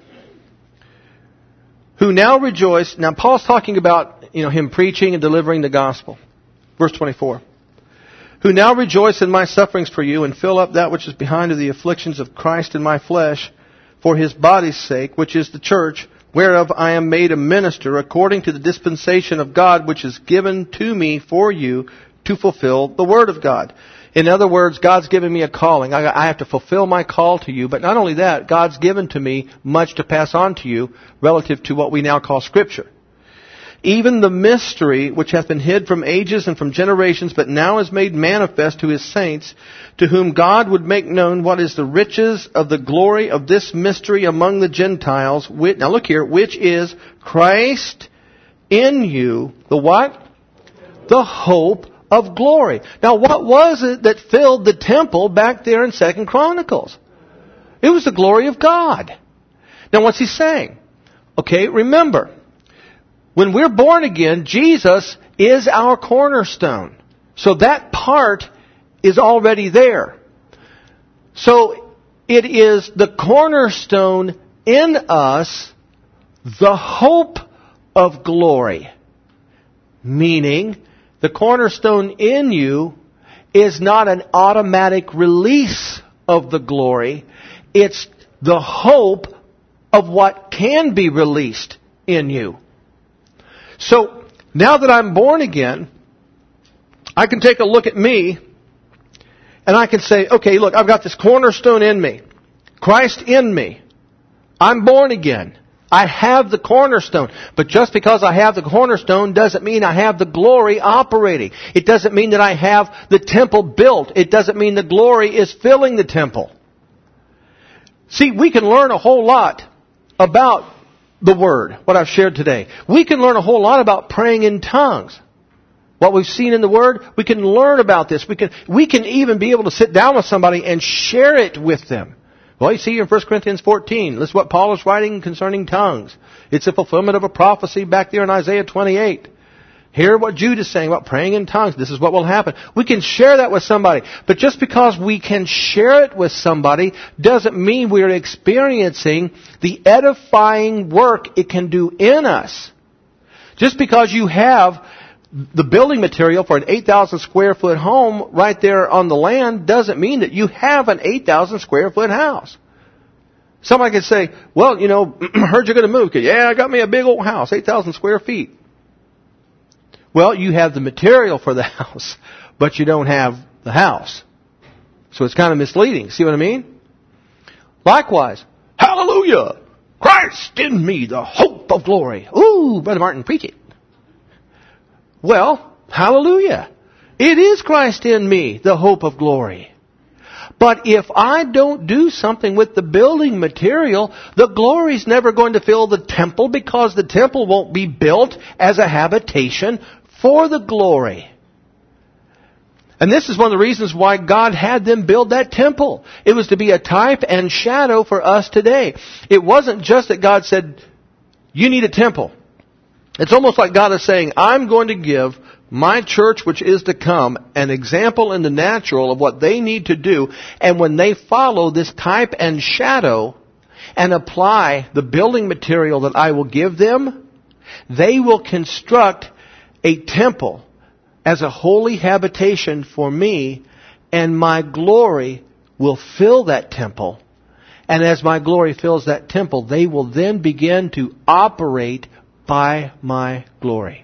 Who now rejoice... Now, Paul's talking about, you know, him preaching and delivering the gospel. Verse twenty-four. Who now rejoice in my sufferings for you, and fill up that which is behind of the afflictions of Christ in my flesh, for his body's sake, which is the church, whereof I am made a minister according to the dispensation of God, which is given to me for you to fulfill the word of God. In other words, God's given me a calling. I have to fulfill my call to you. But not only that, God's given to me much to pass on to you relative to what we now call Scripture. Even the mystery which hath been hid from ages and from generations, but now is made manifest to his saints, to whom God would make known what is the riches of the glory of this mystery among the Gentiles. Which, now look here, which is Christ in you, the what? The hope of glory. Now what was it that filled the temple back there in Second Chronicles? It was the glory of God. Now what's he saying? Okay, remember, when we're born again, Jesus is our cornerstone. So that part is already there. So it is the cornerstone in us, the hope of glory. Meaning, the cornerstone in you is not an automatic release of the glory. It's the hope of what can be released in you. So, now that I'm born again, I can take a look at me and I can say, okay, look, I've got this cornerstone in me. Christ in me. I'm born again. I have the cornerstone. But just because I have the cornerstone doesn't mean I have the glory operating. It doesn't mean that I have the temple built. It doesn't mean the glory is filling the temple. See, we can learn a whole lot about the Word, what I've shared today. We can learn a whole lot about praying in tongues. What we've seen in the Word, we can learn about this. We can, we can even be able to sit down with somebody and share it with them. Well, you see in First Corinthians fourteen, this is what Paul is writing concerning tongues. It's a fulfillment of a prophecy back there in Isaiah twenty-eight. Hear what Jude is saying about praying in tongues. This is what will happen. We can share that with somebody. But just because we can share it with somebody doesn't mean we're experiencing the edifying work it can do in us. Just because you have the building material for an eight thousand square foot home right there on the land doesn't mean that you have an eight thousand square foot house. Somebody could say, well, you know, I heard you're going to move. Yeah, I got me a big old house, eight thousand square feet. Well, you have the material for the house, but you don't have the house. So it's kind of misleading. See what I mean? Likewise, hallelujah! Christ in me, the hope of glory. Ooh, Brother Martin, preach it. Well, hallelujah. It is Christ in me, the hope of glory. But if I don't do something with the building material, the glory's never going to fill the temple, because the temple won't be built as a habitation for the glory. And this is one of the reasons why God had them build that temple. It was to be a type and shadow for us today. It wasn't just that God said, you need a temple. It's almost like God is saying, I'm going to give my church, which is to come, an example in the natural of what they need to do. And when they follow this type and shadow and apply the building material that I will give them, they will construct a temple as a holy habitation for me, and my glory will fill that temple. And as my glory fills that temple, they will then begin to operate by my glory.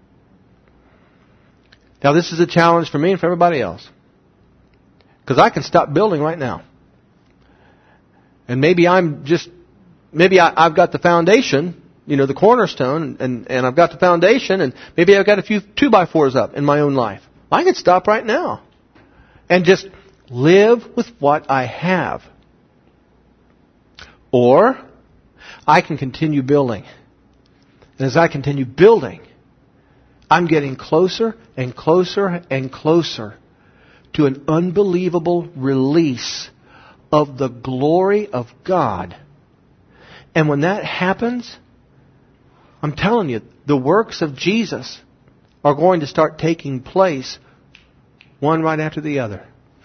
Now this is a challenge for me and for everybody else. Because I can stop building right now. And maybe I'm just, maybe I, I've got the foundation, you know, the cornerstone, and, and I've got the foundation, and maybe I've got a few two by fours up in my own life. I can stop right now and just live with what I have. Or I can continue building. And as I continue building, I'm getting closer and closer and closer to an unbelievable release of the glory of God. And when that happens, I'm telling you, the works of Jesus are going to start taking place one right after the other.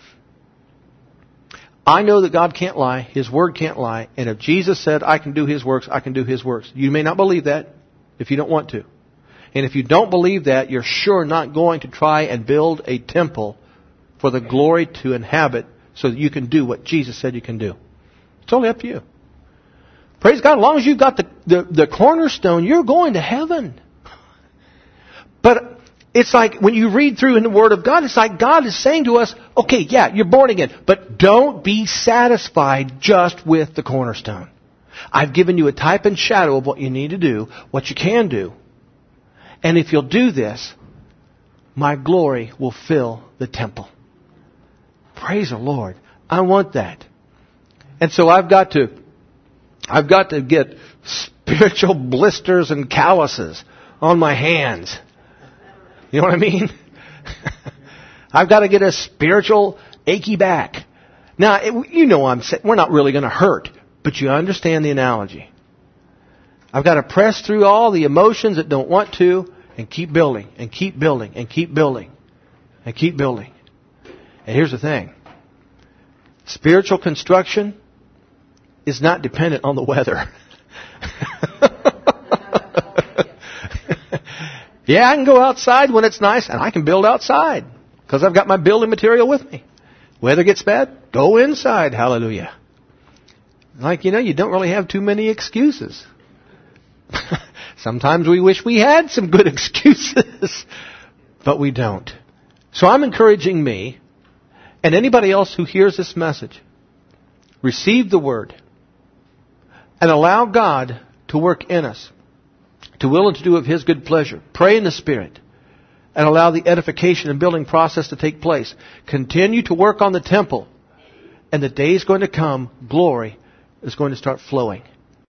I know that God can't lie. His Word can't lie. And if Jesus said, I can do His works, I can do His works. You may not believe that if you don't want to. And if you don't believe that, you're sure not going to try and build a temple for the glory to inhabit so that you can do what Jesus said you can do. It's totally up to you. Praise God, as long as you've got the, the, the cornerstone, you're going to heaven. But it's like when you read through in the Word of God, it's like God is saying to us, okay, yeah, you're born again, but don't be satisfied just with the cornerstone. I've given you a type and shadow of what you need to do, what you can do. And if you'll do this, my glory will fill the temple. Praise the Lord. I want that. And so I've got to, I've got to get spiritual blisters and calluses on my hands. You know what I mean? I've got to get a spiritual achy back. Now, it, you know I'm saying, we're not really going to hurt, but you understand the analogy. I've got to press through all the emotions that don't want to and keep building and keep building and keep building and keep building. And here's the thing. Spiritual construction is not dependent on the weather. Yeah, I can go outside when it's nice, and I can build outside because I've got my building material with me. Weather gets bad, go inside. Hallelujah. Like, you know, you don't really have too many excuses. Sometimes we wish we had some good excuses, but we don't. So I'm encouraging me and anybody else who hears this message, receive the Word and allow God to work in us, to will and to do of His good pleasure. Pray in the Spirit and allow the edification and building process to take place. Continue to work on the temple, and the day is going to come, glory is going to start flowing.